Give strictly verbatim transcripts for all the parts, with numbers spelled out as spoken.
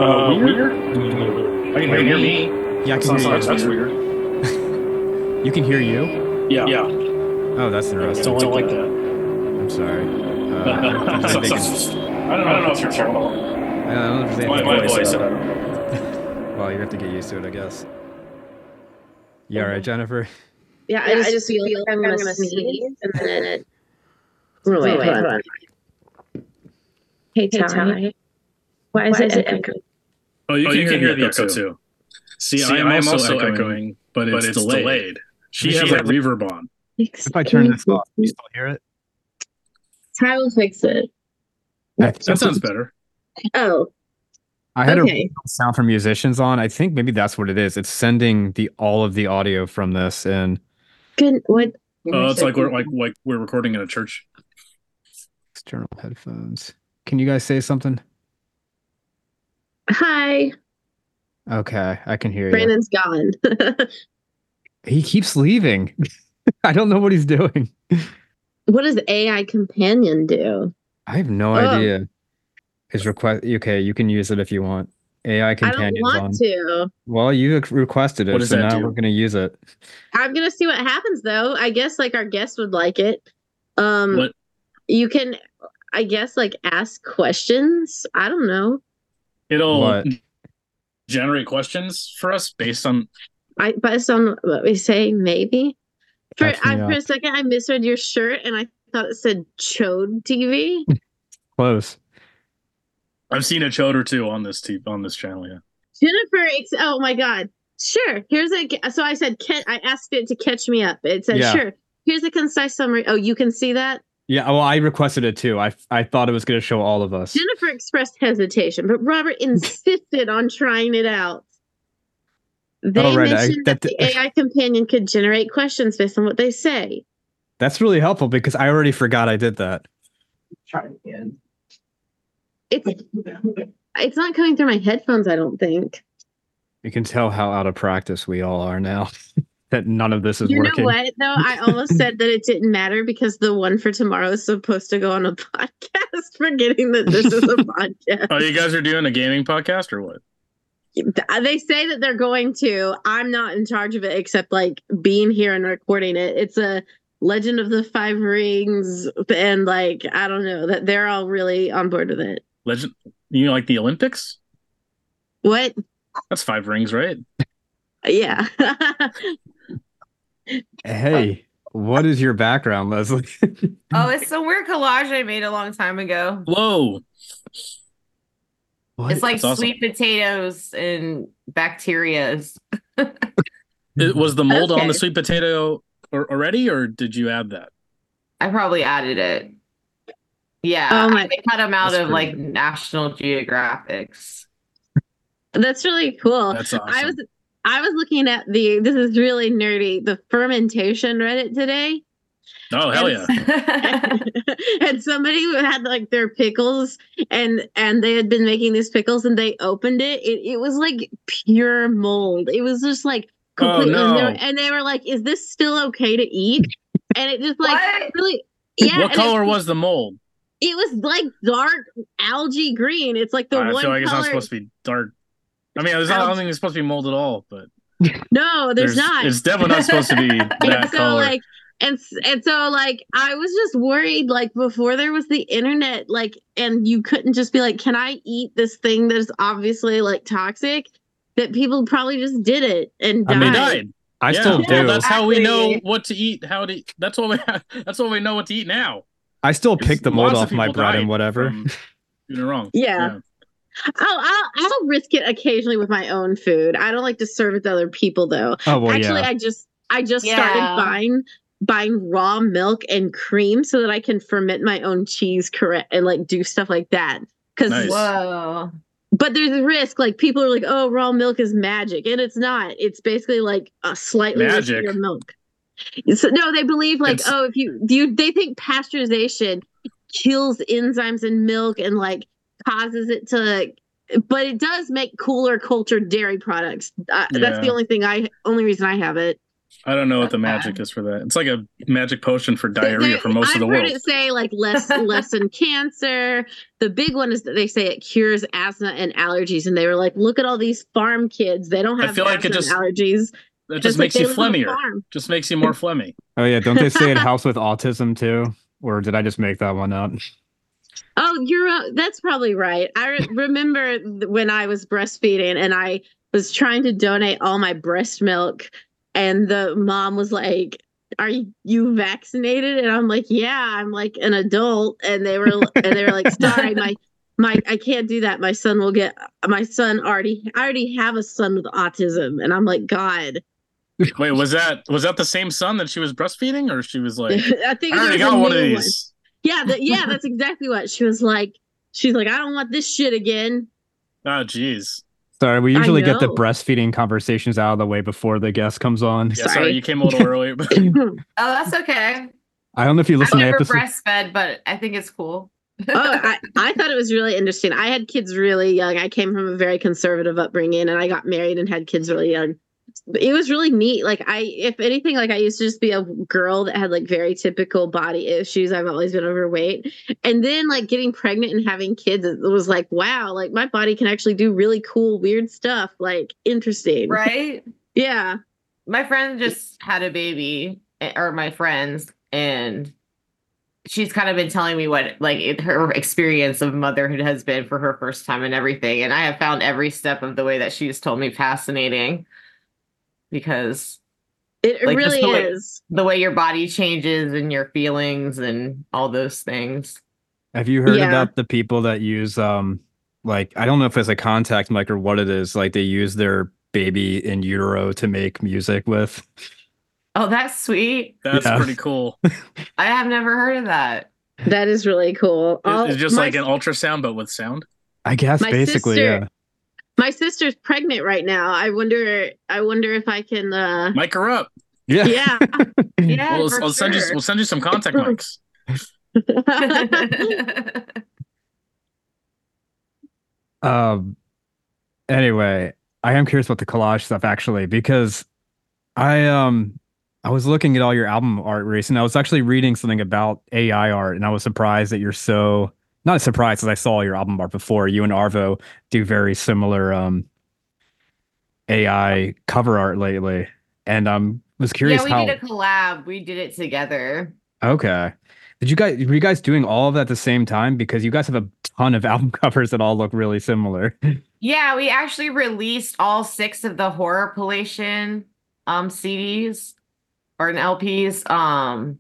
Uh, weird? I can hear me. Yeah, I can hear you. That's weird. You can hear you? Yeah. Yeah. Oh, that's interesting. Don't, don't like that. I'm sorry. Uh, So- they so- can- I don't know, I don't know if you're talking about I don't know if they my, have my to- voice. I don't know. Well, you have to get used to it, I guess. You all right, Jennifer? Yeah, I just, feel, like I'm gonna, sneeze, and then it. Wait, wait, hold on. Hey, Ty. Why is, it echoing? Oh, you, oh, can, you hear can hear the echo, too. too. See, See I am also, also echoing, echoing, but it's, but it's delayed. delayed. She, she has like reverb on. If I turn this off, you still hear it? Ty will fix it. That sounds better. Oh. I had okay. a sound for musicians on. I think maybe that's what it is. It's sending the all of the audio from this in. Good. What? Oh, uh, it's like we're like like we're recording in a church. External headphones. Can you guys say something? Hi. Okay, I can hear Brandon's you. Brandon's gone. He keeps leaving. I don't know what he's doing. What does A I Companion do? I have no oh. idea. His request. Okay, you can use it if you want. A I Companion. I don't want on. to. Well, you requested it, what does so that now do? we're gonna use it. I'm gonna see what happens, though. I guess like our guest would like it. Um, what? You can, I guess, like ask questions. I don't know. It'll what? generate questions for us based on. I based on what we say, maybe. For I, up. for a second, I misread your shirt and I thought it said Chode T V. Close. I've seen a chode or two on this t- on this channel, yeah. Jennifer, oh my God. Sure. Here's a, so I said, I asked it to catch me up. It said, yeah. Sure. Here's a concise summary. Oh, you can see that? Yeah. Well, I requested it too. I, I thought it was going to show all of us. Jennifer expressed hesitation, but Robert insisted on trying it out. They oh, right. mentioned I, that, that the A I Companion could generate questions based on what they say. That's really helpful because I already forgot I did that. Try it again. It's it's not coming through my headphones, I don't think. You can tell how out of practice we all are now. That none of this is you working. You know what, though? I almost said that it didn't matter because the one for tomorrow is supposed to go on a podcast, forgetting that this is a podcast. Oh, you guys are doing a gaming podcast or what? They say that they're going to. I'm not in charge of it except like being here and recording it. It's a Legend of the Five Rings, and like, I don't know, that they're all really on board with it. Legend, you know, like the Olympics? What? That's five rings, right? Yeah. Hey, what is your background, Leslie? Oh, it's some weird collage I made a long time ago. Whoa. What? It's like That's sweet awesome. Potatoes and bacterias. It, was the mold okay. on the sweet potato or, already, or did you add that? I probably added it. Yeah, oh my, I cut them out of crazy. Like National Geographics. That's really cool. That's awesome. I was I was looking at the this is really nerdy the fermentation Reddit today. Oh hell and, yeah! And somebody who had like their pickles and and they had been making these pickles and they opened it. It it was like pure mold. It was just like completely. Oh, no. and, they were, and they were like, "Is this still okay to eat?" And it just like what? really. Yeah. What color it, was the mold? It was like dark algae green. It's like the uh, one I feel like color. it's not supposed to be dark. I mean, there's not, I don't think it's supposed to be mold at all, but no, there's, there's not. It's definitely not supposed to be that and so, color. Like, and and so like I was just worried like before there was the internet, like, and you couldn't just be like, can I eat this thing that's obviously like toxic? That people probably just did it and died. I mean, died. I yeah, still well, do. That's how we know what to eat. How to? That's what we. That's what we know what to eat now. I still pick the mold Lots off my bread and whatever. You're wrong. Yeah. yeah. I'll, I'll I'll risk it occasionally with my own food. I don't like to serve it to other people though. Oh well, Actually, yeah. I just I just Yeah. started buying buying raw milk and cream so that I can ferment my own cheese correct and like do stuff like that. Because Nice. Whoa. but there's a risk. Like people are like, oh, raw milk is magic, and it's not. It's basically like a slightly Magic. riskier milk. So, no, they believe like, It's- oh, if you do, you, they think pasteurization kills enzymes in milk and like causes it to. Like, but it does make cooler cultured dairy products. Uh, Yeah. That's the only thing I, only reason I have it. I don't know what the magic is for that. It's like a magic potion for diarrhea for most I've of the world. I've heard it say like less lessen cancer. The big one is that they say it cures asthma and allergies, and they were like, look at all these farm kids. They don't have I feel like it just, allergies. It just makes like you phlegmier. Just makes you more phlegmy. Oh yeah, don't they say it helps with autism too? Or did I just make that one up? Oh, you're uh, that's probably right. I re- remember when I was breastfeeding and I was trying to donate all my breast milk, and the mom was like, "Are you vaccinated?" And I'm like, "Yeah, I'm like an adult." And they were and they were like, "Sorry, my my I can't do that. My son will get my son already I already have a son with autism." And I'm like, "God." Wait, was that was that the same son that she was breastfeeding, or she was like, I think I already got one of these. One. Yeah, the, yeah, that's exactly what she was like. She's like, I don't want this shit again. Oh, geez. Sorry, we usually get the breastfeeding conversations out of the way before the guest comes on. Yeah, sorry, sorry you came a little early. Oh, that's okay. I don't know if you listen I've to never breastfed, but I think it's cool. oh, I, I thought it was really interesting. I had kids really young. I came from a very conservative upbringing, and I got married and had kids really young. It was really neat. Like I, if anything, like I used to just be a girl that had like very typical body issues. I've always been overweight. And then like getting pregnant and having kids, it was like, wow, like my body can actually do really cool, weird stuff. Like interesting. Right? Yeah. My friend just had a baby, or my friends, and she's kind of been telling me what like it, her experience of motherhood has been for her first time and everything. And I have found every step of the way that she's told me fascinating. Because it like, really the way, is the way your body changes and your feelings and all those things. Have you heard yeah. about the people that use um like I don't know if it's a contact mic or what it is, like they use their baby in utero to make music with? Oh, that's sweet. That's yeah. pretty cool. I have never heard of that. That is really cool. It's just like an ultrasound but with sound. I guess basically, sister, yeah. My sister's pregnant right now. I wonder. I wonder if I can uh... mic her up. Yeah, yeah, yeah. We'll, we'll send you. We'll send you some contact mics. um. Anyway, I am curious about the collage stuff actually, because I um I was looking at all your album art recently. I was actually reading something about A I art, and I was surprised that you're so. Not surprised, because I saw your album art before. You and Arvo do very similar um, A I cover art lately, and I um, was curious. Yeah, we how... did a collab. We did it together. Okay. Did you guys? Were you guys doing all of that at the same time? Because you guys have a ton of album covers that all look really similar. Yeah, we actually released all six of the Horrorpalation um C Ds or an L Ps um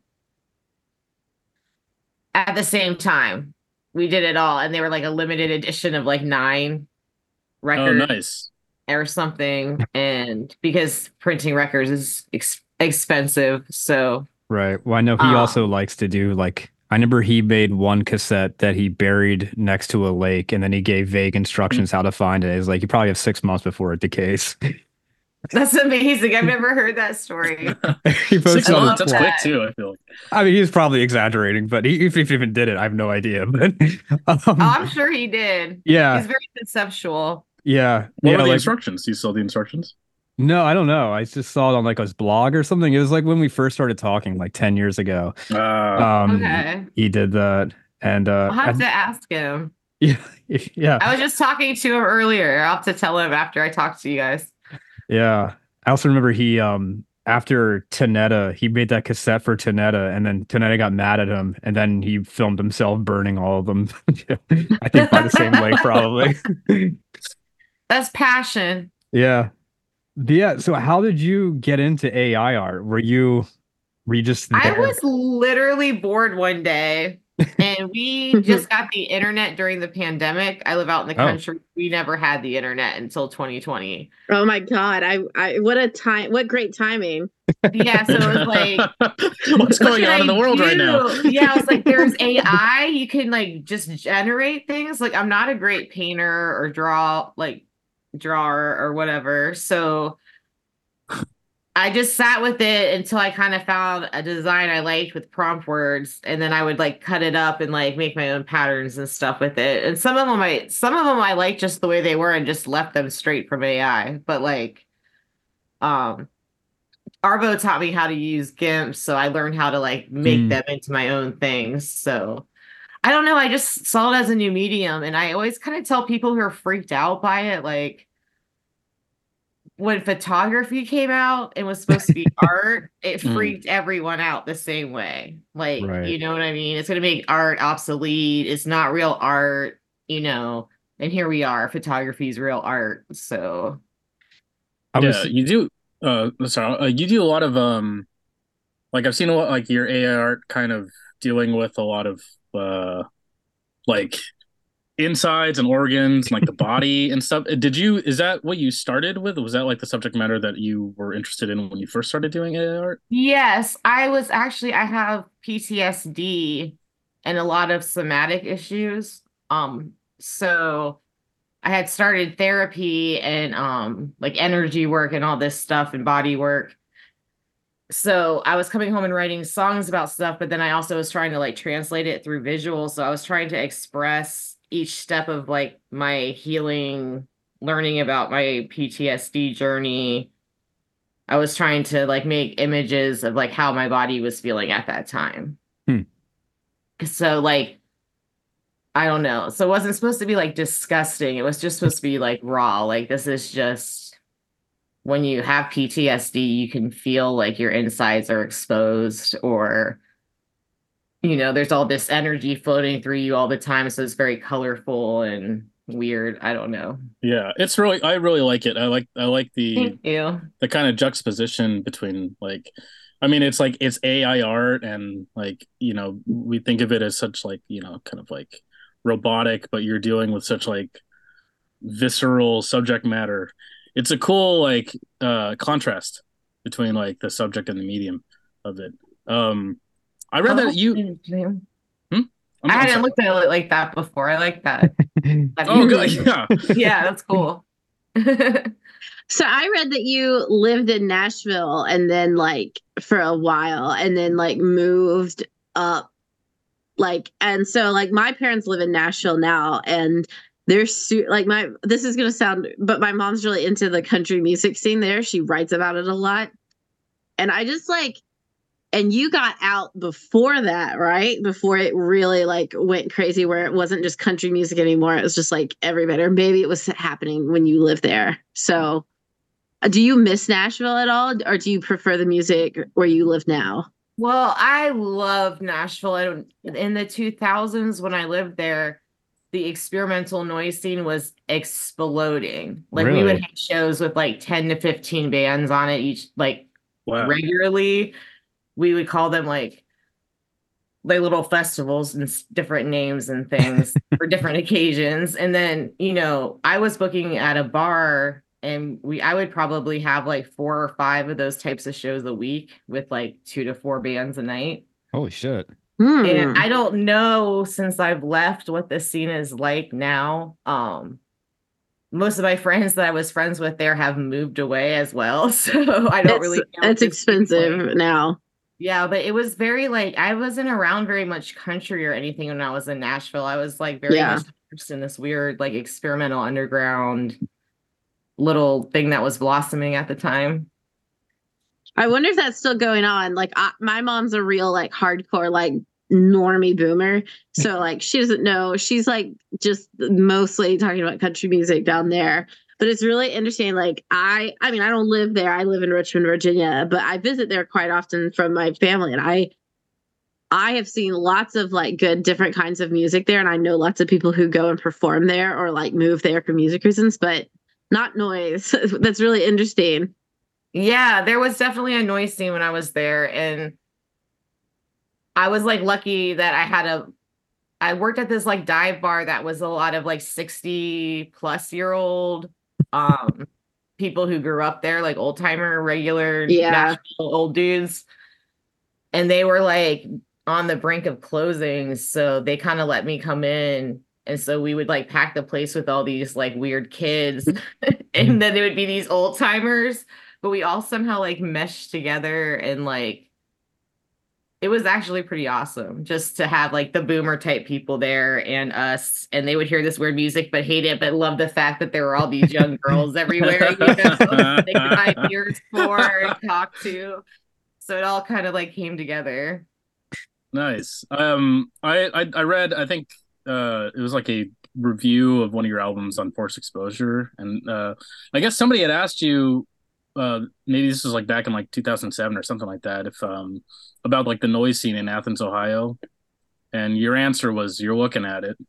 at the same time. We did it all, and they were like a limited edition of like nine records. Oh, nice. Or something. And because printing records is ex- expensive, so right. Well, I know he um, also likes to do like I remember he made one cassette that he buried next to a lake, and then he gave vague instructions how to find it. It's like you probably have six months before it decays. That's amazing. I've never heard that story. Six months, that's quick too, I feel. I mean, he's probably exaggerating, but he, if he even did it, I have no idea. But um, oh, I'm sure he did. Yeah. He's very conceptual. Yeah. What yeah, were the like, instructions? You saw the instructions? No, I don't know. I just saw it on like his blog or something. It was like when we first started talking, like ten years ago. Uh, um, okay. He did that. And uh, I'll have I, to ask him. Yeah. Yeah. I was just talking to him earlier. I'll have to tell him after I talk to you guys. Yeah. I also remember he, um, after Tanetta, he made that cassette for Tanetta, and then Tanetta got mad at him, and then he filmed himself burning all of them. I think by the same way, probably. That's passion. Yeah. Yeah. So how did you get into A I art? Were you, were you just there? I was literally bored one day. And we just got the internet during the pandemic. I live out in the country. Oh. We never had the internet until twenty twenty. Oh my God. I, I what a time. What great timing. Yeah. So it was like, what's going on in the world do? right now? Yeah. I was like, there's A I. You can like just generate things. Like I'm not a great painter or draw, like drawer or whatever. So I just sat with it until I kind of found a design I liked with prompt words, and then I would like cut it up and like make my own patterns and stuff with it. And some of them I some of them I liked just the way they were and just left them straight from A I. But like, um, Arvo taught me how to use GIMP, so I learned how to like make Mm. them into my own things. So I don't know, I just saw it as a new medium, and I always kind of tell people who are freaked out by it, like when photography came out and was supposed to be art, it Mm. freaked everyone out the same way. Like, Right. you know what I mean? It's going to make art obsolete. It's not real art, you know. And here we are, photography is real art. So I was Yeah, you do. Uh, sorry, uh, you do a lot of um, like I've seen a lot, like your A I art kind of dealing with a lot of uh, like insides and organs, and, like the body and stuff. Did you? Is that what you started with? Was that like the subject matter that you were interested in when you first started doing A I art? yes, I was actually I have P T S D and a lot of somatic issues. Um, so I had started therapy and um like energy work and all this stuff and body work. So I was coming home and writing songs about stuff, but then I also was trying to like translate it through visuals. So I was trying to express each step of like my healing, learning about my P T S D journey. I was trying to like make images of like how my body was feeling at that time. Hmm. So like I don't know. So it wasn't supposed to be like disgusting. It was just supposed to be like raw. Like this is just when you have P T S D, you can feel like your insides are exposed, or you know, there's all this energy floating through you all the time. So it's very colorful and weird. I don't know. Yeah, it's really. I really like it. I like. I like the Thank you. the kind of juxtaposition between like. I mean, it's like it's A I art, and like you know, we think of it as such like you know, kind of like robotic, but you're dealing with such like visceral subject matter. It's a cool like uh contrast between like the subject and the medium of it. Um, I read Oh, that you. thank you. Hmm? I'm, I I'm hadn't sorry. looked at it like that before. I like that. That Oh, you- good. Yeah. Yeah, that's cool. So I read that you lived in Nashville and then like for a while and then like moved up like and so like my parents live in Nashville now and they're su- like my this is going to sound but my mom's really into the country music scene there. She writes about it a lot. And I just like and you got out before that, right? Before it really like went crazy where it wasn't just country music anymore. It was just like everybody, or maybe it was happening when you lived there. So uh, do you miss Nashville at all? Or do you prefer the music where you live now? Well, I love Nashville. I in the two thousands when I lived there, the experimental noise scene was exploding. Like we would Really? have shows with like ten to fifteen bands on it each, like Wow. regularly. We would call them like like little festivals and s- different names and things for different occasions. And then, you know, I was booking at a bar and we I would probably have like four or five of those types of shows a week with like two to four bands a night. Holy shit. Hmm. And I don't know since I've left what the scene is like now. Um most of my friends that I was friends with there have moved away as well. So I don't it's, really know what it's the scene's like. expensive now. Yeah, but it was very like I wasn't around very much country or anything when I was in Nashville. I was like very Yeah. much immersed in this weird like experimental underground little thing that was blossoming at the time. I wonder if that's still going on. Like I, my mom's a real like hardcore like normie boomer. So like she doesn't know. She's like just mostly talking about country music down there. But it's really interesting. Like I I mean, I don't live there. I live in Richmond, Virginia, but I visit there quite often from my family. And I I have seen lots of like good different kinds of music there. And I know lots of people who go and perform there or like move there for music reasons, but not noise. That's really interesting. Yeah, there was definitely a noise scene when I was there, and I was like lucky that I had a I worked at this like dive bar that was a lot of like sixty plus year old um people who grew up there, like old timer, regular Yeah. Nashville old dudes. And they were like on the brink of closing. So they kind of let me come in. And so we would like pack the place with all these like weird kids. And then it would be these old timers. But we all somehow like meshed together and like it was actually pretty awesome just to have like the boomer type people there and us, and they would hear this weird music but hate it, but love the fact that there were all these young girls everywhere, you know, to buy beers for and talk to. So it all kind of like came together. Nice. Um, I, I I read. I think uh, it was like a review of one of your albums on Forced Exposure, and uh, I guess somebody had asked you. Uh, maybe this was like back in like two thousand seven or something like that. If um, about like the noise scene in Athens, Ohio, and your answer was you're looking at it.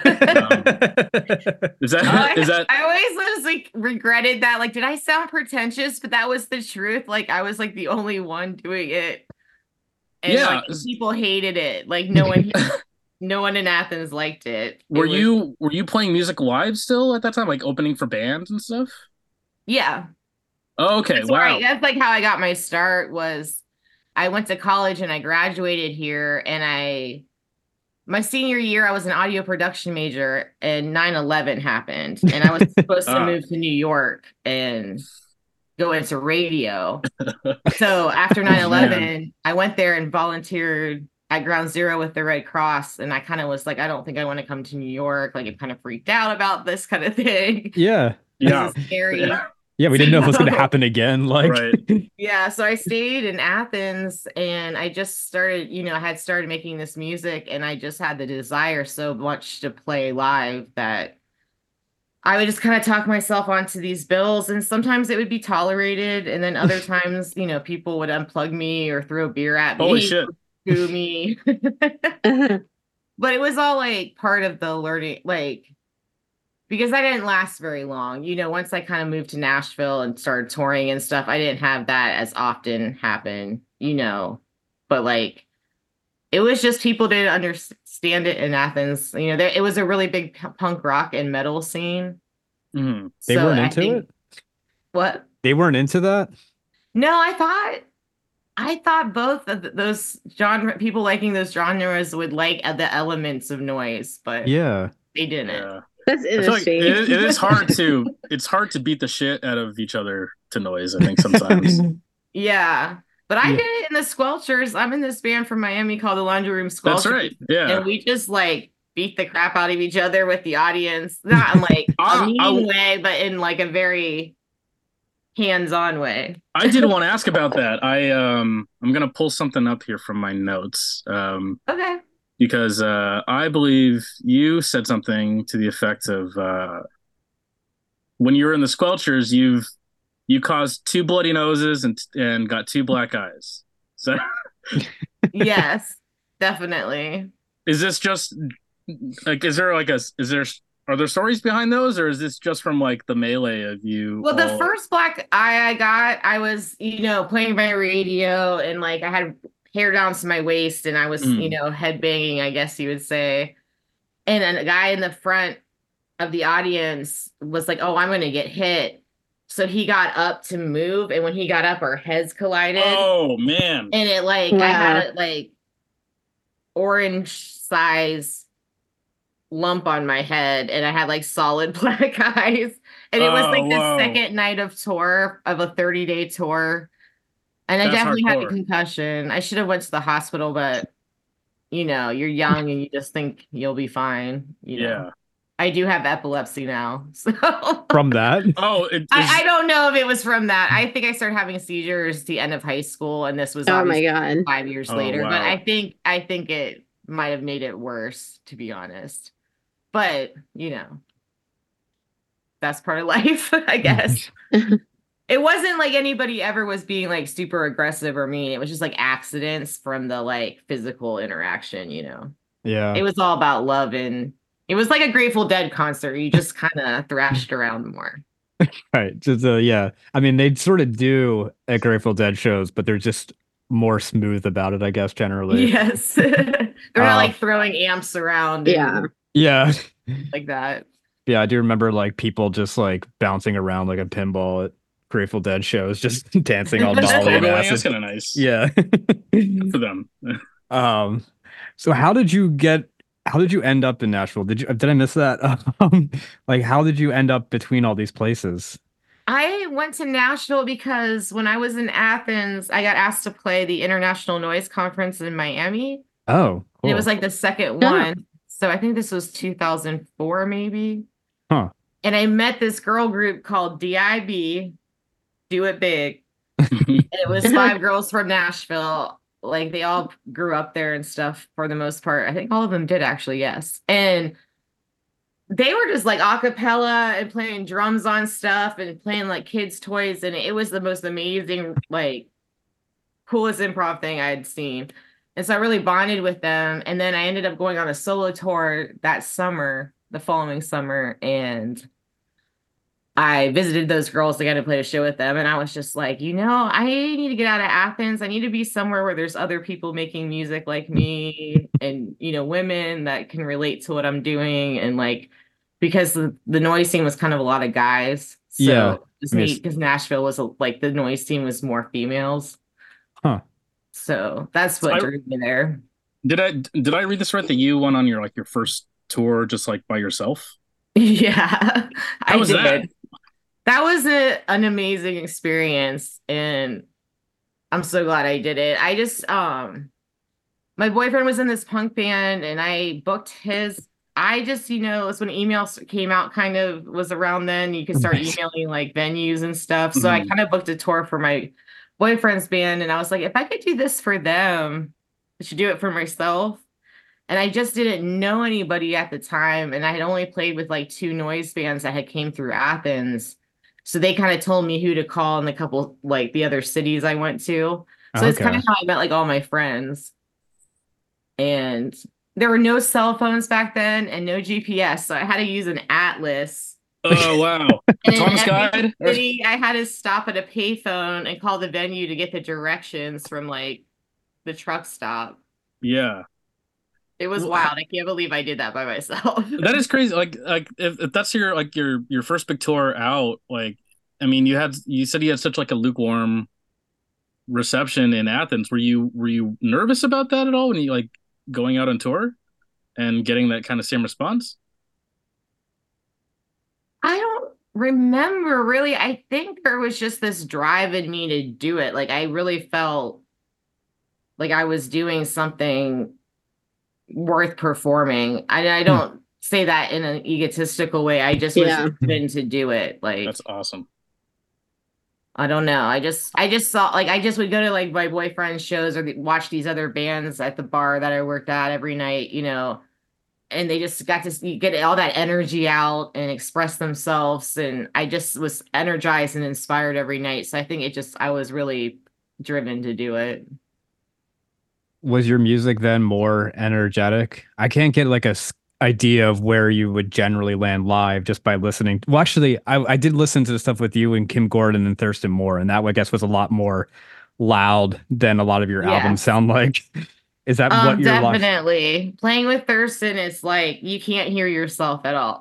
um, is that oh, is that? I always was like regretted that. Like, did I sound pretentious? But that was the truth. Like, I was like the only one doing it. And yeah, like, people hated it. Like no one, no one in Athens liked it. Were it was, you were you playing music live still at that time, like opening for bands and stuff? Yeah. Oh, okay. That's wow. Right. That's like how I got my start. Was I went to college and I graduated here, and I my senior year I was an audio production major, and nine eleven happened, and I was supposed to move to New York and go into radio. So after nine eleven, I went there and volunteered at Ground Zero with the Red Cross. And I kind of was like, I don't think I want to come to New York. Like, I kind of freaked out about this kind of thing. Yeah. Yeah. This is scary. Yeah. Yeah, we didn't know if it was going to happen again. Like, right. Yeah, so I stayed in Athens, and I just started, you know, I had started making this music, and I just had the desire so much to play live that I would just kind of talk myself onto these bills, and sometimes it would be tolerated, and then other times, you know, people would unplug me or throw beer at me. Holy shit. To me. But it was all like part of the learning, like, because I didn't last very long. You know, once I kind of moved to Nashville and started touring and stuff, I didn't have that as often happen, you know. But like, it was just people didn't understand it in Athens. You know, there, it was a really big p- punk rock and metal scene. Mm-hmm. They So weren't I into think- it? What? They weren't into that? No, I thought I thought both of th- those genre people liking those genres would like uh, the elements of noise, but Yeah. they didn't. Yeah. That's I feel like interesting. it, it is hard to it's hard to beat the shit out of each other to noise, I think sometimes. Yeah. But I Yeah. did it in the Squelchers. I'm in this band from Miami called the Laundry Room Squelchers. That's right. Yeah. And we just like beat the crap out of each other with the audience. Not in like Ah, a mean I- way, but in like a very hands-on way. I did want to ask about that. I um I'm gonna pull something up here from my notes. Um Okay. because uh I believe you said something to the effect of uh when you were in the Squelchers, you've you caused two bloody noses and and got two black eyes. So Yes, definitely. is this just like is there like a is there are there stories behind those, or is this just from like the melee of you? Well, the all- first black eye I got, I was, you know, playing my radio, and like I had hair down to my waist, and I was, Mm. you know, headbanging, I guess you would say. And then a guy in the front of the audience was like, "Oh, I'm going to get hit." So he got up to move, and when he got up, our heads collided, Oh man. and it like I Wow. had a like orange size lump on my head, and I had like solid black eyes. And it was Oh, like whoa. the second night of tour of a thirty day tour. And I That's definitely had a hardcore. concussion. I should have went to the hospital, but you know, you're young and you just think you'll be fine. You know? Yeah. I do have epilepsy now. So From that? Oh, it, is- I, I don't know if it was from that. I think I started having seizures at the end of high school, and this was Oh my obviously god. five years Oh, later. But wow. I think I think it might have made it worse, to be honest. But you know, that's part of life, I guess. It wasn't like anybody ever was being like super aggressive or mean. It was just like accidents from the like physical interaction, you know. Yeah. It was all about love, and it was like a Grateful Dead concert. You just kind of thrashed around more. Right. Just uh, yeah. I mean, they sort of do at Grateful Dead shows, but they're just more smooth about it, I guess, generally. Yes. They're not Uh, like throwing amps around and Yeah. Yeah. like that. Yeah, I do remember like people just like bouncing around like a pinball at Grateful Dead shows, just dancing all Just dolly and Totally, that's acid. kind of nice. Yeah. For them. Um, so how did you get? How did you end up in Nashville? Did you? Did I miss that? Um, like, how did you end up between all these places? I went to Nashville because when I was in Athens, I got asked to play the International Noise Conference in Miami. Oh, And it was cool. like the second Oh. one. So I think this was two thousand four, maybe. Huh. And I met this girl group called D I B, Do It Big. It was five girls from Nashville. Like they all grew up there and stuff for the most part. I think all of them did actually, yes. And they were just like a cappella and playing drums on stuff and playing like kids' toys. And it was the most amazing, like coolest improv thing I had seen. And so I really bonded with them. And then I ended up going on a solo tour that summer, the following summer. And I visited those girls. I got to play a show with them. And I was just like, you know, I need to get out of Athens. I need to be somewhere where there's other people making music like me and, you know, women that can relate to what I'm doing. And like, because the, the noise scene was kind of a lot of guys. So Yeah. it was I mean, neat it's- because Nashville was a, like the noise scene was more females. Huh. So that's So what I- drew me there. Did I did I read this right that you went on your like your first tour just like by yourself? Yeah, I How was did. that? That was a, an amazing experience, and I'm so glad I did it. I just um my boyfriend was in this punk band and I booked his. I just, you know, it was when emails came out, kind of was around then. You could start Nice. emailing like venues and stuff. So I Mhm. kind of booked a tour for my boyfriend's band, and I was like, if I could do this for them, I should do it for myself. And I just didn't know anybody at the time, and I had only played with like two noise bands that had came through Athens. So they kind of told me who to call in the couple, like the other cities I went to. So it's kind Okay. of how I met like all my friends. And there were no cell phones back then and no G P S. So I had to use an atlas. Oh wow. And in Thomas every Guide? city, I had to stop at a payphone and call the venue to get the directions from like the truck stop. Yeah. It was Well, wild. I can't believe I did that by myself. That is crazy. Like like if, if that's your like your your first big tour out, like I mean you had you said you had such like a lukewarm reception in Athens. Were you were you nervous about that at all when you like going out on tour and getting that kind of same response? I don't remember really. I think there was just this drive in me to do it. Like I really felt like I was doing something worth performing. I, I don't say that in an egotistical way. I just was Yeah. driven to do it. Like That's awesome. I don't know. I just I just saw like I just would go to like my boyfriend's shows or the, watch these other bands at the bar that I worked at every night, you know, and they just got to get all that energy out and express themselves, and I just was energized and inspired every night. So I think it just I was really driven to do it. Was your music then more energetic? I can't get like a s- idea of where you would generally land live just by listening. Well, actually, I, I did listen to the stuff with you and Kim Gordon and Thurston Moore, and that I guess was a lot more loud than a lot of your Yes. albums sound like. Is that Um, what your live? definitely playing with Thurston is like you can't hear yourself at all.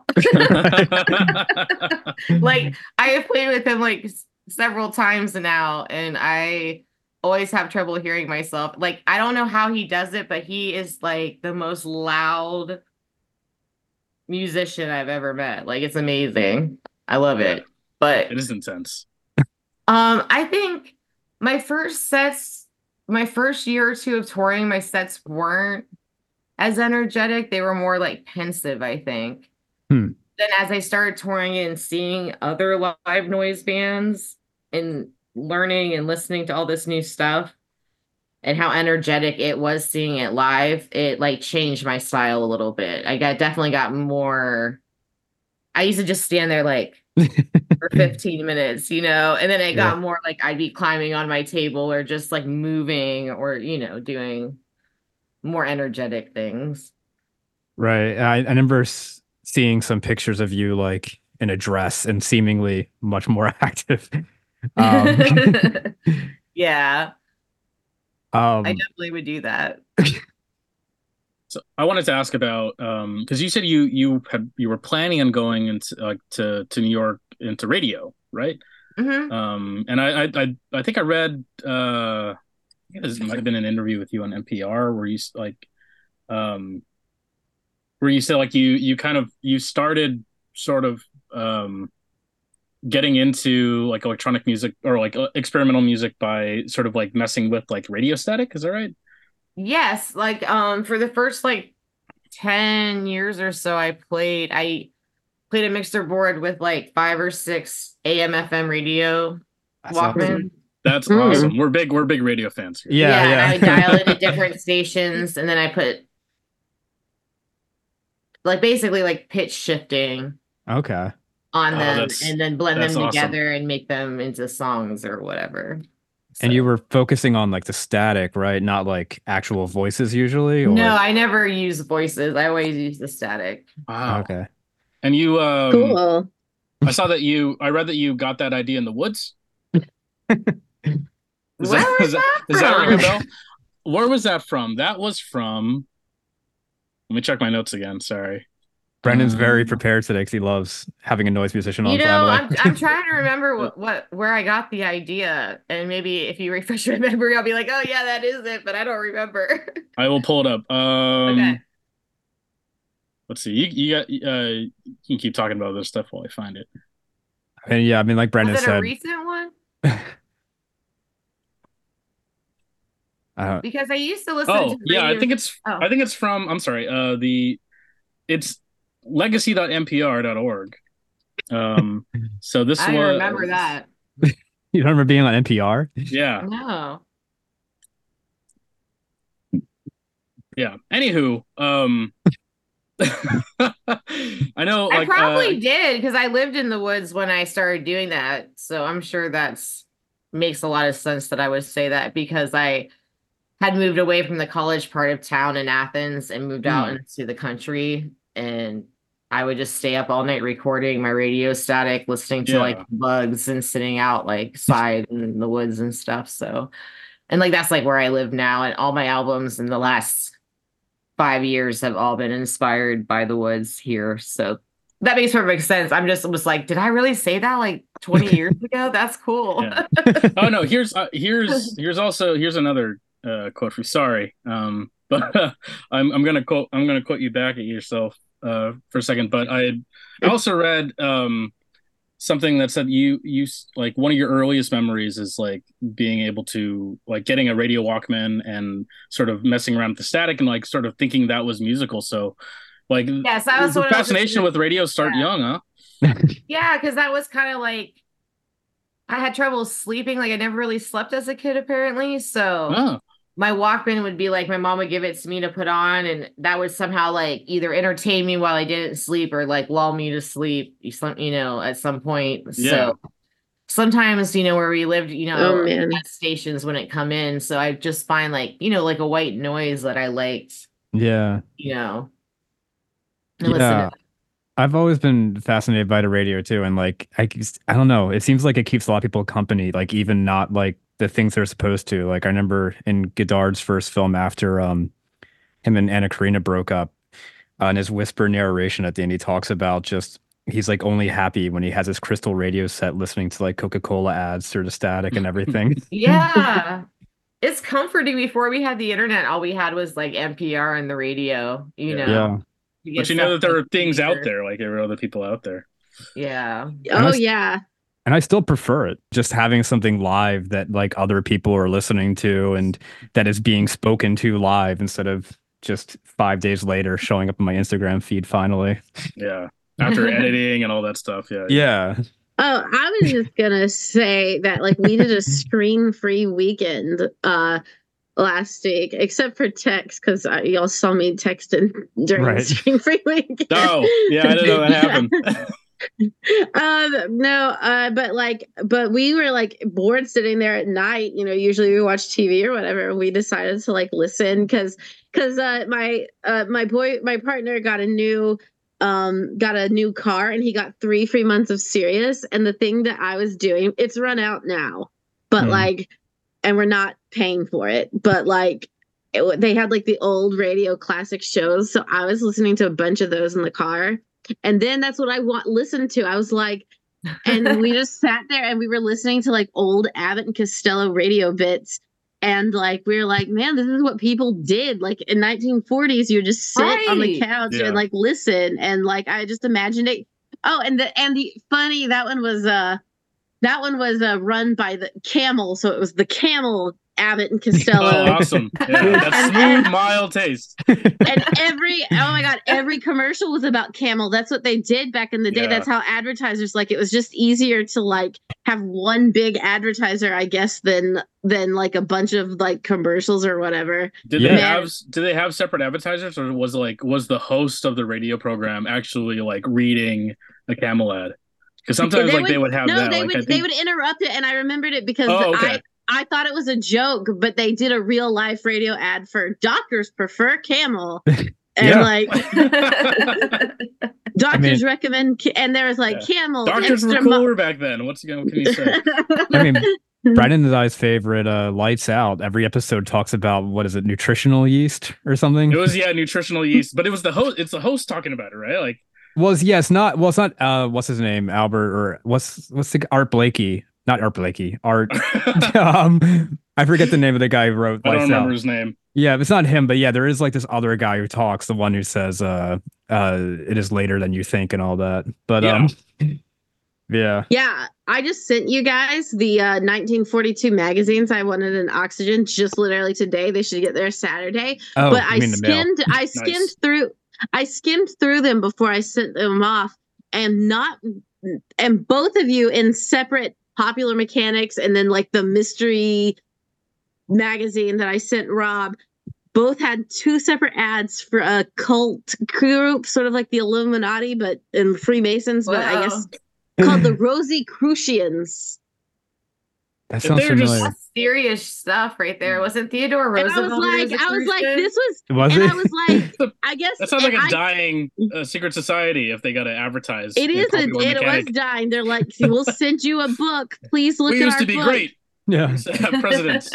Like I have played with him like s- several times now, and I always have trouble hearing myself. Like I don't know how he does it, but he is like the most loud musician I've ever met. Like it's amazing. I love it. But It is intense. um, I think my first sets, my first year or two of touring, my sets weren't as energetic. They were more like pensive, I think. Hmm. Then as I started touring and seeing other live noise bands and learning and listening to all this new stuff and how energetic it was seeing it live, it like changed my style a little bit. I got definitely got more. I used to just stand there like for fifteen minutes, you know, and then it got Yeah. more like I'd be climbing on my table or just like moving or, you know, doing more energetic things. Right. I, I remember s- seeing some pictures of you like in a dress and seemingly much more active. Um, Yeah, um, I definitely would do that. So I wanted to ask about um because you said you you had you were planning on going into like to to New York into radio, right? Mhm. Um and I I I, I think I read uh I think this might have been an interview with you on N P R where you s- like um where you said like you you kind of you started sort of um getting into like electronic music or like uh, experimental music by sort of like messing with like radio static. Is that right? Yes, like um for the first like ten years or so I played I played a mixer board with like five or six A M F M radio That's Walkman. awesome. That's Mm. awesome. We're big. We're big radio fans here. Yeah, and yeah. I would dial into different stations, and then I put like basically like pitch shifting Okay. on Oh, them, that's- and then blend that's them awesome. together and make them into songs or whatever. And So- you were focusing on like the static, right? Not like actual voices usually? Or... No, I never use voices. I always use the static. Wow. Okay. And you, um, Cool. I saw that you. I read that you got that idea in the woods. Is Where that, was is that, that does that ring a from? bell? Where was that from? That was from. Let me check my notes again. Sorry. Brendan's very Um, prepared today because he loves having a noise musician on You know, finally. I'm I'm trying to remember what, what where I got the idea, and maybe if you refresh my memory, I'll be like, oh yeah, that is it, but I don't remember. I will pull it up. Um, Okay. Let's see. You you got. Uh, you can keep talking about this stuff while I find it. And yeah, I mean, like Brendan Was it a said, recent one? uh, Because I used to listen Oh to yeah, I radio- think it's. Oh. I think it's from. I'm sorry. Uh, the it's legacy dot n p r dot org. Um, so this I was. remember that. you don't remember being on N P R? Yeah, No. yeah. Anywho, um, I know. I Like, probably uh, did because I lived in the woods when I started doing that. So I'm sure that's makes a lot of sense that I would say that because I had moved away from the college part of town in Athens and moved out Hmm. into the country, and I would just stay up all night recording my radio static, listening to Yeah. like bugs and sitting out like side in the woods and stuff. So, and like that's like where I live now, and all my albums in the last five years have all been inspired by the woods here. So that makes perfect sense. I'm just was like, did I really say that like twenty years ago? That's cool. Yeah. oh no, here's uh, here's here's also here's another uh, quote for you. Sorry, um, but uh, I'm I'm gonna quote I'm gonna quote you back at yourself uh, for a second. But I had, I also read um, something that said you you s- like one of your earliest memories is like being able to like getting a radio Walkman and sort of messing around with the static and like sort of thinking that was musical. So like Yes, that was the what I was fascination just- with radio start Yeah. young, huh? Yeah, because that was kind of like I had trouble sleeping. Like I never really slept as a kid, apparently. So Oh, my Walkman would be like my mom would give it to me to put on, and that would somehow like either entertain me while I didn't sleep or like lull me to sleep. You some you know at some point. Yeah. So sometimes you know where we lived, you know, Oh, man. gas stations wouldn't come in, so I just find like you know like a white noise that I liked, Yeah. you know. and listen Yeah. to- I've always been fascinated by the radio too. And like, I, just- I don't know. It seems like it keeps a lot of people company, like even not like the things they're supposed to. Like I remember in Godard's first film after um him and Anna Karina broke up, uh, in his whisper narration at the end, he talks about just he's like only happy when he has his crystal radio set listening to like Coca-Cola ads through the static and everything. Yeah. It's comforting. Before we had the internet, all we had was like N P R and the radio, you Yeah. know. Yeah. You but get you know that stuff there like are things out Deezer. there, like there are other people out there. Yeah. Oh was- yeah. And I still prefer it. Just having something live that like other people are listening to and that is being spoken to live instead of just five days later showing up on my Instagram feed finally. Yeah, after editing and all that stuff. Yeah, Yeah. Oh, I was just gonna say that like we did a screen-free weekend uh last week, except for text because y'all saw me texting during Right. the screen-free weekend. Oh, yeah, I didn't know that happened. um no uh but like but we were like bored sitting there at night, you know, usually we watch T V or whatever. We decided to like listen because because uh my uh my boy my partner got a new um got a new car and he got three free months of Sirius, and the thing that I was doing, it's run out now, but Hmm. like and we're not paying for it, but like it, wa- they had like the old radio classic shows, so I was listening to a bunch of those in the car. And then that's what I want listened to. I was like, and we just sat there and we were listening to like old Abbott and Costello radio bits. And like we were like, man, this is what people did. Like in nineteen forties, you would just sit on the Right. couch Yeah. and like listen. And like I just imagined it. Oh, and the and the funny that one was uh that one was uh run by the Camel, so it was the Camel Abbott and Costello. Oh, awesome! Yeah, that's And- smooth, and- mild taste. And every oh my god, every commercial was about Camel. That's what they did back in the day. Yeah. That's how advertisers like it was just easier to like have one big advertiser, I guess, than than like a bunch of like commercials or whatever. Did Yeah. they have did they have separate advertisers, or was like was the host of the radio program actually like reading a Camel ad? Because sometimes like they would have no, that. they like, would I they think, would interrupt it, and I remembered it because Oh, okay. I I thought it was a joke, but they did a real life radio ad for doctors prefer Camel. And Yeah. like doctors mean- recommend, ca- and there was like Yeah. Camel. doctors were extra mo- cooler back then. What's what can you say? I mean, Brandon and I's favorite, uh, Lights Out. Every episode talks about what is it, nutritional yeast or something? It was yeah, nutritional yeast, but it was the host. It's the host talking about it, right? Like Was yeah, it's not. Well, it's not. Uh, what's his name? Albert or what's what's the Art Blakey? Not Art Blakey. Art. um, I forget the name of the guy who wrote I don't Lights remember Out. his name. Yeah, it's not him, but yeah, there is like this other guy who talks, the one who says, "Uh, uh, it is later than you think," and all that. But um, yeah, Yeah, I just sent you guys the uh, nineteen forty-two magazines. I wanted an Oxygen just literally today. They should get there Saturday. oh, but you I mean the mail? skimmed, I skimmed through, I skimmed through them before I sent them off, and not, and both of you in separate Popular Mechanics and then like the mystery magazine that I sent Rob. Both had two separate ads for a cult group, sort of like the Illuminati, but in Freemasons, but I Wow. guess called the Rosicrucians. That If sounds they're just- familiar. That's serious stuff right there. Wasn't Theodore And I was Roosevelt? like, I was like, this was, Was and it? I was like, I guess That sounds like and a I- dying uh, secret society if they got to advertise. It in is, a, Popular it was Mechanic. dying. They're like, we'll send you a book. Please look We at used our to be book. great Yeah. presidents.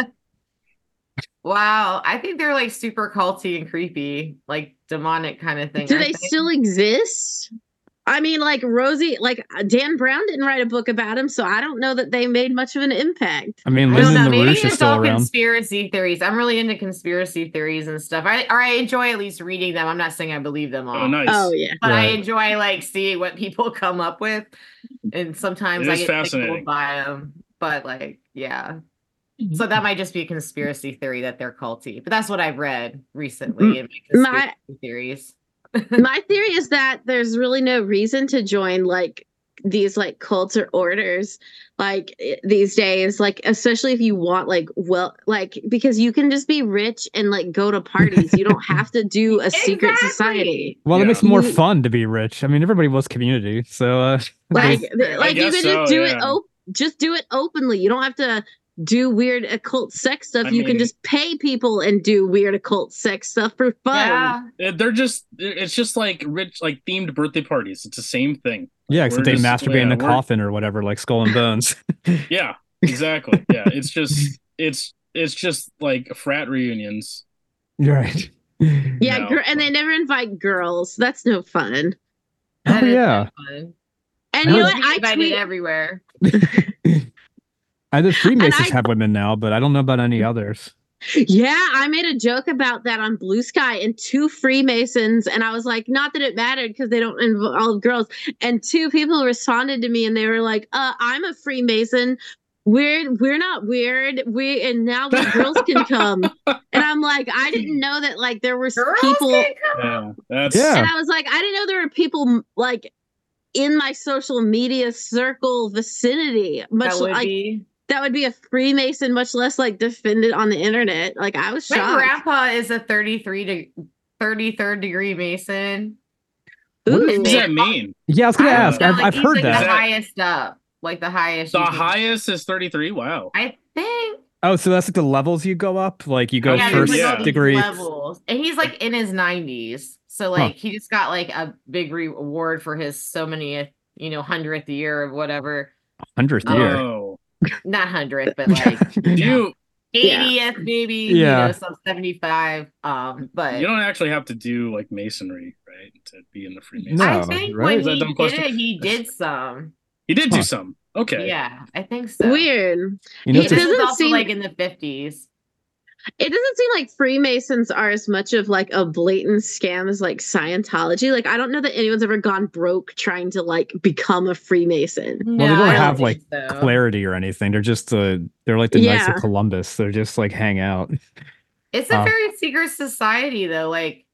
Wow, I think they're like super culty and creepy, like demonic kind of thing. Do aren't they still exist? I mean, like Rosie, like Dan Brown didn't write a book about him, so I don't know that they made much of an impact. I mean, I don't Lyndon know. Maybe LaRouche is it's still all around. conspiracy theories. I'm really into conspiracy theories and stuff. I or I enjoy at least reading them. I'm not saying I believe them all, Oh, nice. Oh yeah, but I Right. enjoy like seeing what people come up with, and sometimes It I is get fascinating. tickled by them. But like, yeah. So that might just be a conspiracy theory that they're culty, but that's what I've read recently in my My- conspiracy theories. my theory is that there's really no reason to join like these like cults or orders like i- these days, like especially if you want like well like because you can just be rich and like go to parties. You don't have to do a secret Exactly. society. Well, it Yeah. makes it more You- fun to be rich. I mean, everybody wants community, so uh, Like That's th- true. like you guess can so, just do it yeah. op- just do it openly. You don't have to do weird occult sex stuff. I you can mean- just pay people and do weird occult sex stuff for fun. Yeah. Uh, They're just it's just like rich like themed birthday parties. It's the same thing. yeah, except We're they just- masturbate in yeah, the we're- coffin or whatever, like Skull and Bones. Yeah, exactly. Yeah, it's just it's it's just like frat reunions. Right. Yeah, No. gir- and they never invite girls. That's no fun. Oh That is yeah. fun. And I you know was what? I invited tweet. everywhere. I the Freemasons I- have women now, but I don't know about any others. Yeah, I made a joke about that on Blue Sky, and two Freemasons, and I was like, not that it mattered because they don't involve girls. And two people responded to me, and they were like, "Uh, I'm a Freemason. We're we're not weird. We and now the girls can come." And I'm like, I didn't know that like there were Girls people, can come. Yeah, that's Yeah. and I was like, I didn't know there were people like in my social media circle vicinity, much That would like be. that would be a Freemason, much less like defended on the internet. Like I was My shocked. grandpa is a thirty-three to thirty-third degree Mason. What What Ooh. does that mean? Yeah, I was gonna I don't ask. know, I've, like, I've he's, heard like, that. The That- highest up, like the highest. The you can- highest is thirty-three. Wow. I think. Oh, so that's like the levels you go up. Like you go Yeah, Yeah, there's first like all yeah. these degree. levels, and he's like in his nineties. So like he just got like a big reward for his so many, you know, hundredth year or whatever. Hundredth Oh. year. Oh, Not hundredth, but like do you eightieth, maybe. Yeah. You know, some seventy-five. Um, but you don't actually have to do like masonry, right, to be in the Freemasons? No. I think right? when Is that a he dumb did question? it, he did some. He did Huh. do some. Okay. Yeah, I think so. Weird. You know, He it's a- This is doesn't also seem- like in the fifties. It doesn't seem like Freemasons are as much of like a blatant scam as like Scientology. Like I don't know that anyone's ever gone broke trying to like become a Freemason. Well, No, they I don't don't have think like so. clarity or anything. They're just uh, they're like the Knights Yeah. of Columbus. They're just like hang out. It's a Uh, very secret society, though. Like,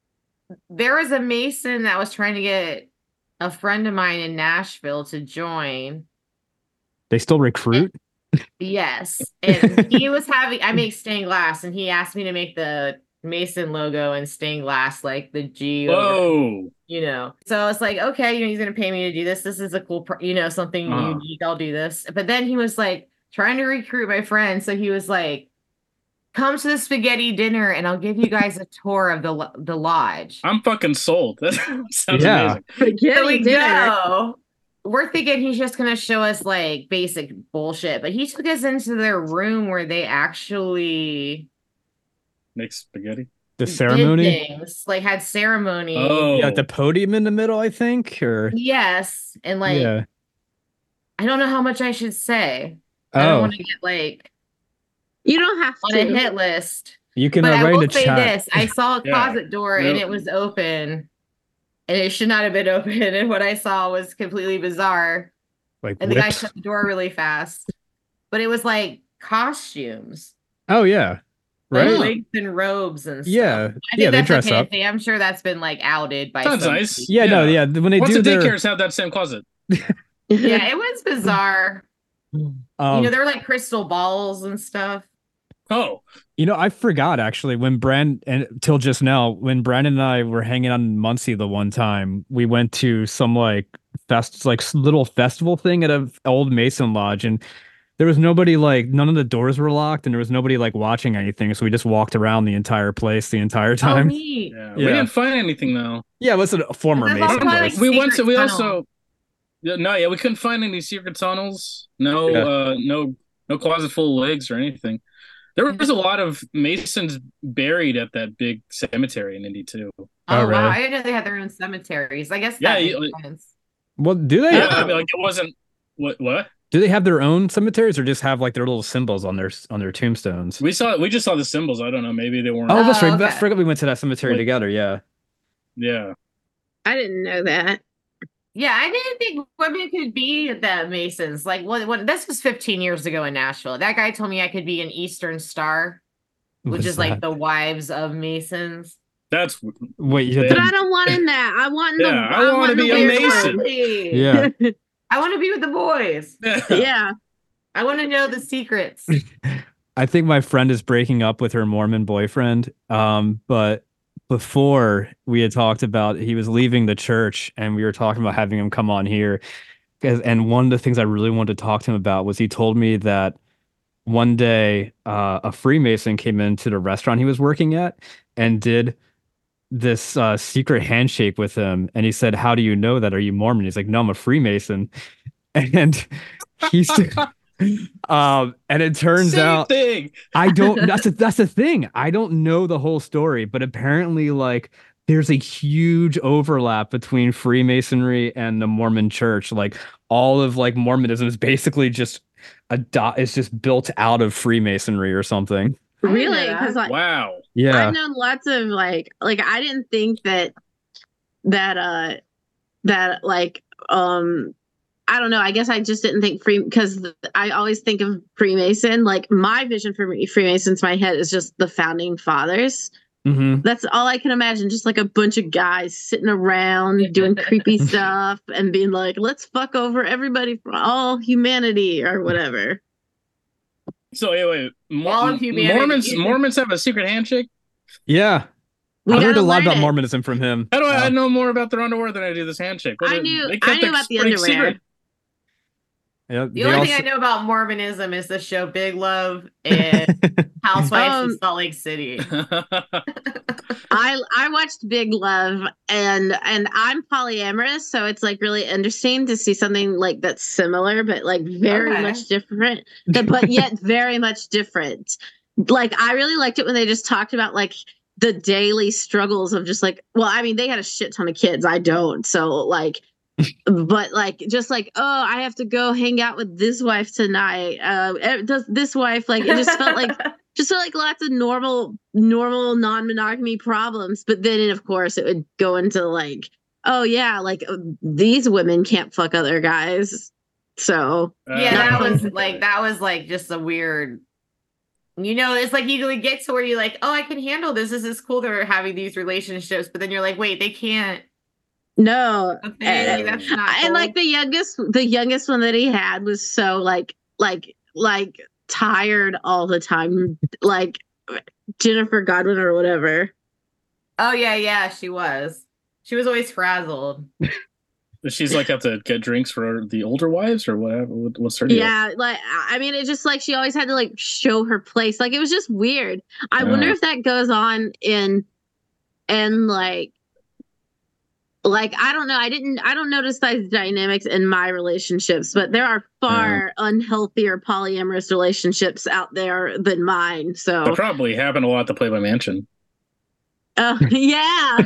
there was a Mason that was trying to get a friend of mine in Nashville to join. They still recruit. Yes. And he was having, I make stained glass, and he asked me to make the Mason logo in stained glass, like the G, over, Whoa. you know. So I was like, okay, you know, he's going to pay me to do this. This is a cool, pro- you know, something Uh-huh. unique. I'll do this. But then he was like trying to recruit my friend. So he was like, come to the spaghetti dinner and I'll give you guys a tour of the lo- the lodge. I'm fucking sold. That sounds Yeah. amazing. Spaghetti So we dinner. go. We're thinking he's just gonna show us like basic bullshit, but he took us into their room where they actually Make spaghetti. The did ceremony. things, like had ceremony. Oh. Yeah, the podium in the middle, I think. Or Yes, and like yeah. I don't know how much I should say. I don't Oh, want to get like You don't have on a to. hit list. you can But uh, I write in will the say chat. this: I saw a Yeah. closet door and Nope. it was open, and it should not have been open. And what I saw was completely bizarre. Like And the guy whips. shut the door really fast. But it was like costumes, Oh yeah, like right. wigs and robes and stuff. Yeah, I think yeah. They that's dress okay. up. thing. I'm sure that's been like outed by Sounds somebody. nice. Yeah, no, Yeah. yeah. When they Lots do of their, daycares have that same closet. Yeah, it was bizarre. um, you know, there were like crystal balls and stuff. Oh. You know, I forgot actually when Brand and till just now when Brandon and I were hanging out in Muncie the one time, we went to some like fest like s- little festival thing at a old Mason lodge, and there was nobody like none of the doors were locked, and there was nobody like watching anything, so we just walked around the entire place the entire Oh, time. neat. Yeah. Yeah. We didn't find anything though. Yeah, it was a former That's also Mason probably, place. like, we went to secret we tunnel. also Yeah, no, yeah, we couldn't find any secret tunnels. No Yeah. uh no no closet full of wigs or anything. There was a lot of Masons buried at that big cemetery in Indy too. Oh, Oh, wow. really? I didn't know they had their own cemeteries. I guess Yeah, that you- makes sense. Well, do they Yeah, Oh. I mean, like it wasn't what what? do they have their own cemeteries or just have like their little symbols on their on their tombstones? We saw we just saw the symbols. I don't know, maybe they weren't. Oh, that's Oh, right. I okay. forgot we went to that cemetery Like- together. Yeah. Yeah. I didn't know that. Yeah, I didn't think women could be the Masons. Like, what? What? This was fifteen years ago in Nashville. That guy told me I could be an Eastern Star, which What's is like that? the wives of Masons. That's Wait, you Yeah. But had I don't want in that. I want in the. Yeah, I wanna want be the a weird Mason. one. the, yeah. I want to be with the boys. Yeah. I want to know the secrets. I think my friend is breaking up with her Mormon boyfriend. Um, but before we had talked about he was leaving the church and we were talking about having him come on here. 'Cause- And one of the things I really wanted to talk to him about was he told me that one day uh, a Freemason came into the restaurant he was working at and did this uh, secret handshake with him. And he said, "How do you know that? Are you Mormon?" He's like, "No, I'm a Freemason." And he's um, and it turns Same out thing. I don't that's a, that's the thing. I don't know the whole story, but apparently like there's a huge overlap between Freemasonry and the Mormon church. Like all of like Mormonism is basically just a dot is just built out of Freemasonry or something. I didn't know Really? that. Because like Wow. Yeah. I've known lots of like like I didn't think that that uh that like um I don't know. I guess I just didn't think free because I always think of Freemason. Like my vision for me, Freemasons, in my head is just the founding fathers. hmm That's all I can imagine. Just like a bunch of guys sitting around doing creepy stuff and being like, "Let's fuck over everybody for all humanity" or whatever. So wait, wait. Mo- All of humanity. Mormons Mormons have a secret handshake? Yeah. We I heard gotta a lot learn about it. Mormonism from him. How do I, I Uh, know more about their underwear than I do this handshake? What I is- knew they I kept knew it about the pretty underwear. secret. yeah, The they only also- thing I know about Mormonism is the show Big Love and Housewives Um, of Salt Lake City. I I watched Big Love and and I'm polyamorous, so it's like really interesting to see something like that's similar, but like very Okay. much different, but but yet very much different. Like I really liked it when they just talked about like the daily struggles of just like, well, I mean, they had a shit ton of kids. I don't, so like. But like just like, oh, I have to go hang out with this wife tonight. Uh eh, does this wife like it just felt like just like lots of normal, normal non-monogamy problems. But then, of course, it would go into like, oh yeah, like uh, these women can't fuck other guys. So yeah, that Uh, was like that was like just a weird. You know, it's like you would get to where you're like, oh, I can handle this. This is cool. They're having these relationships, but then you're like, wait, they can't. no, Okay, and, that's not and cool. like the youngest, the youngest one that he had was so like, like, like tired all the time, like Jennifer Godwin or whatever. Oh yeah, yeah, she was. She was always frazzled. She's like have to get drinks for the older wives or whatever. What- What's her deal? Yeah, like I mean, it just like she always had to like show her place. Like it was just weird. I Yeah. wonder if that goes on in, in like, like I don't know. I didn't. I don't notice those dynamics in my relationships, but there are far unhealthier polyamorous relationships out there than mine. That So, probably happened a lot to Playboy Mansion. uh, yeah,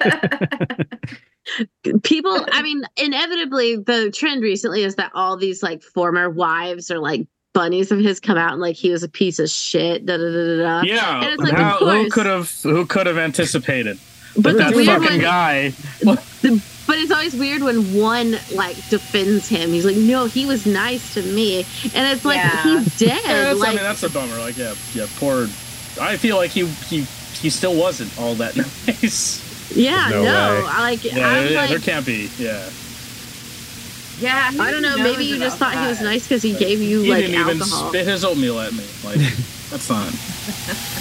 people. I mean, inevitably, the trend recently is that all these like former wives or like bunnies of his come out and like he was a piece of shit. Da da da da da. Yeah, And it's like, how, of who course. could have who could have anticipated But the that weird fucking one, guy? the, but it's always weird when one like defends him. He's like, "No, he was nice to me," and it's like Yeah. he's Yeah, dead. that's, like, I mean, that's a bummer. Like, yeah, yeah, poor. I feel like he he he still wasn't all that nice. yeah, No no, way. I like. Yeah, I'm yeah, like, there can't be. Yeah, Yeah, I don't know. who Maybe knows you just about thought he was that? nice because he gave you he like didn't even alcohol. spit his oatmeal at me. Like, that's not.